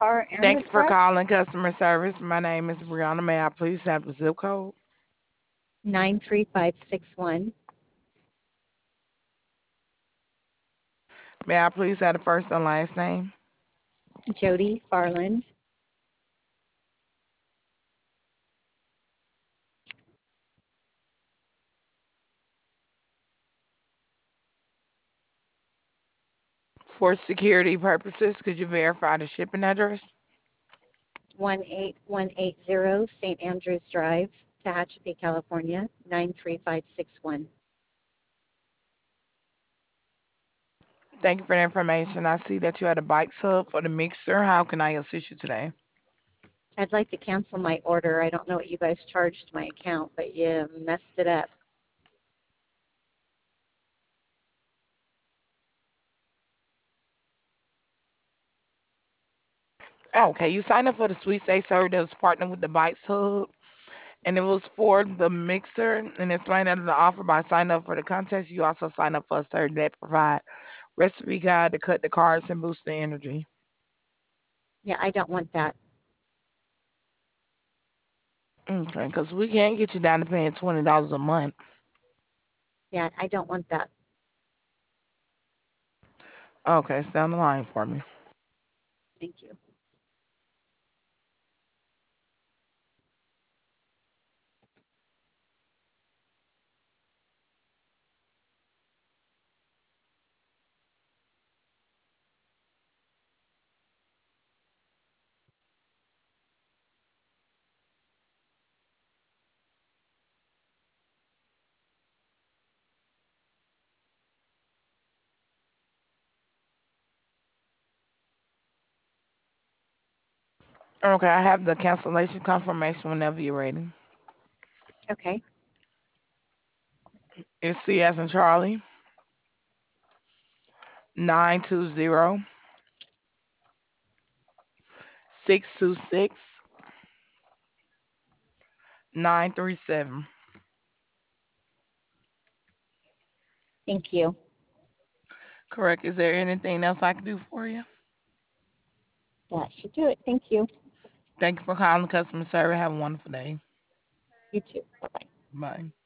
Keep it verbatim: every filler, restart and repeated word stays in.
car and the Thank you for truck. calling customer service. My name is Brianna. May I please have the zip code? nine three five six one. May I please have the first and last name? Jody Farland. For security purposes, could you verify the shipping address? one eight one eight zero Saint Andrews Drive, Tehachapi, California, nine three five six one. Thank you for the information. I see that you had a bike sub for the mixer. How can I assist you today? I'd like to cancel my order. I don't know what you guys charged my account, but you messed it up. Okay, you signed up for the Sweet Say Serve that was partnered with the Bites Hub, and it was for the mixer. And explained that the offer by signing up for the contest, you also sign up for a serve that provide recipe guide to cut the carbs and boost the energy. Yeah, I don't want that. Okay, because we can't get you down to paying twenty dollars a month. Yeah, I don't want that. Okay, stay on the line for me. Thank you. Okay, I have the cancellation confirmation whenever you're ready. Okay. It's C as in Charlie, nine two zero, six two six, nine three seven. Thank you. Correct. Is there anything else I can do for you? That should do it. Thank you. Thank you for calling customer service. Have a wonderful day. You too. Bye bye. Bye.